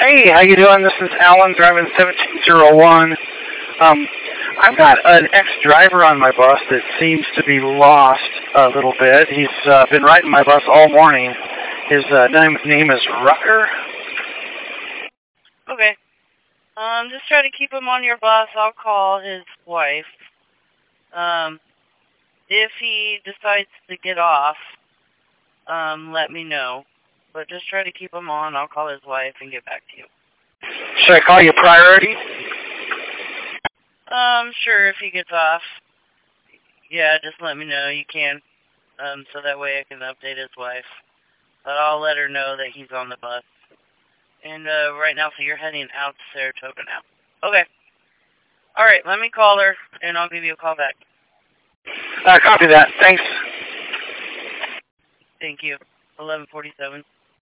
Hey, how you doing? This is Alan driving 1701. I've got an ex-driver on my bus that seems to be lost a little bit. He's been riding my bus all morning. His name is Rucker. Okay. Just try to keep him on your bus. I'll call his wife. If he decides to get off, let me know. But just try to keep him on. I'll call his wife and get back to you. Should I call you priority? Sure, if he gets off. Yeah, just let me know. You can. So that way I can update his wife. But I'll let her know that he's on the bus. And, right now, so you're heading out to Saratoga now. Okay. Alright, let me call her, and I'll give you a call back. Copy that. Thanks. Thank you. 1147.